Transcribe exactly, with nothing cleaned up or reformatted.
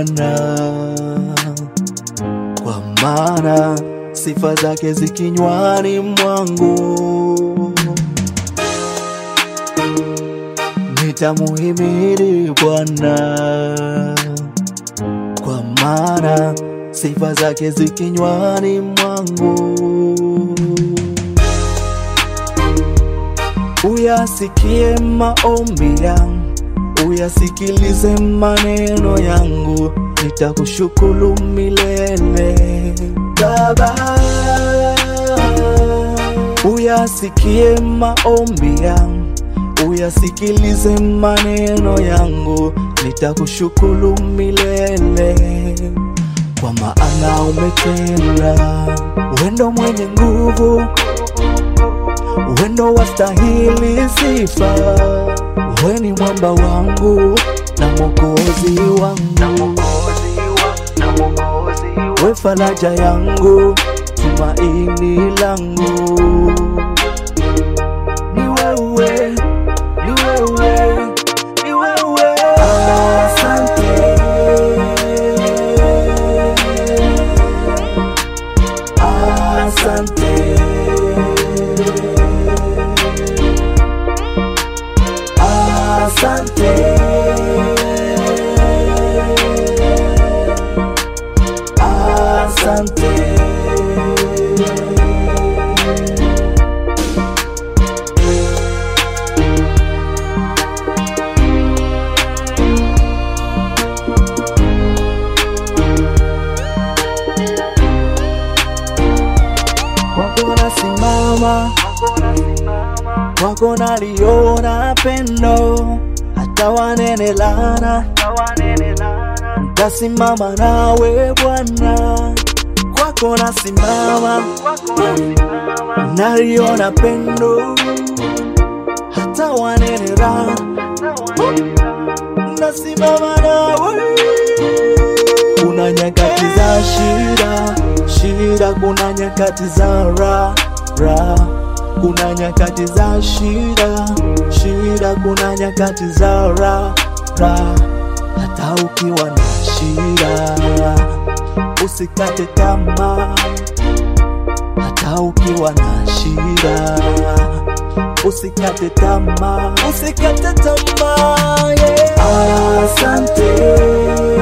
Bwana, kwa maana sifa zake zikinywani mwangu. Nitamuhimidi Bwana, kwa maana sifa zake zikinywani mwangu. Uyasikie maombi yangu, uyasikilize maneno yangu, nitakushukuru milele Baba. Uyasikie maombi yangu, uyasikilize maneno yangu, nitakushukuru milele. Kwa maana umetenda, wendo mwenye nguvu, wendo wastahili sifa. Wewe ni mwamba wangu na mwokozi wangu, wewe faraja yangu, tumaini langu. Ni wewe, ni wewe, ni wewe. Asante, asante, asante, asante. Kwako nasimama, kwako naliona pendo, hata wanenelana, ntasimama nawe Bwana. Kwako nasimama, naliona pendo, hata wanenelana, nasimama nawe. Kuna nyakati za shida, shida, kuna nyakati za raha, raha. Kuna nyakati za shida, shida, kuna nyakati za raha, raha. Hata ukiwa na shida, usikate tamaa. Hata ukiwa na shida, usikate tamaa, usikate tamaa, yeah. Asante.